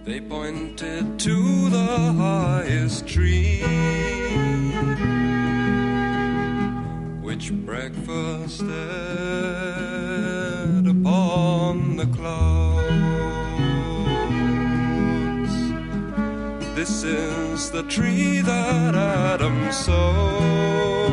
They pointed to the highest tree, which breakfasted upon the clouds. This is the tree that Adam sowed.